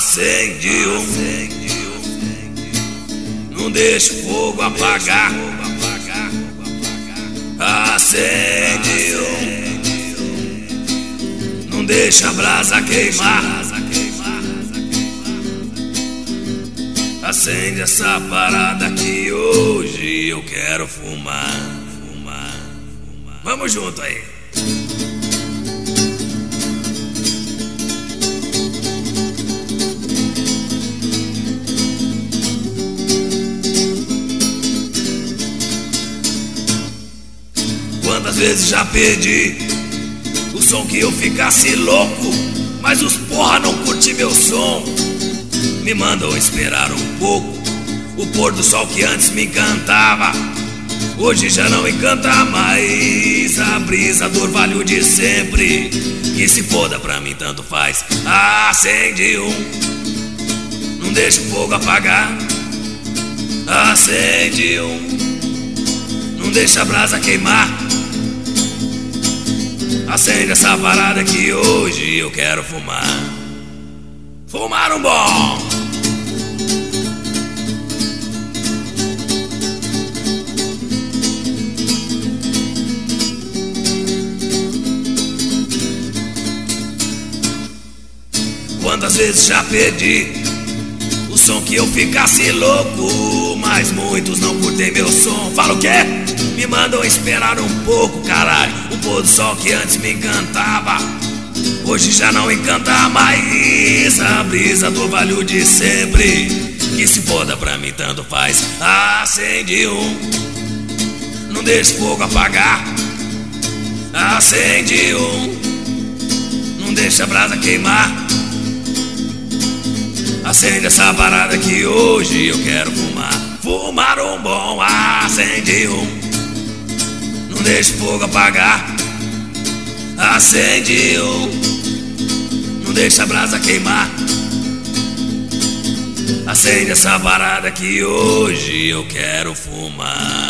Acende não deixa o fogo apagar. Acende não deixa a brasa queimar. Acende essa parada que hoje eu quero fumar. Vamos junto aí. Quantas vezes já pedi o som que eu ficasse louco, mas os porra não curte meu som. Me mandam esperar um pouco. O pôr do sol que antes me encantava, hoje já não encanta mais. A brisa do orvalho de sempre, que se foda pra mim tanto faz. Acende não deixa o fogo apagar. Acende não deixa a brasa queimar. Acende essa parada que hoje eu quero fumar. Fumar um bom. Quantas vezes já pedi o som que eu ficasse louco, mas muitos não curtem meu som. Fala o quê? Me mandam esperar um pouco, caralho. O pôr do sol que antes me encantava, hoje já não encanta mais. A brisa do orvalho de sempre, que se foda pra mim tanto faz. Acende não deixa o fogo apagar. Acende não deixa a brasa queimar. Acende essa parada que hoje eu quero fumar. Fumar um bom. Acende não deixa o fogo apagar. Acende não deixa a brasa queimar. Acende essa parada que hoje eu quero fumar.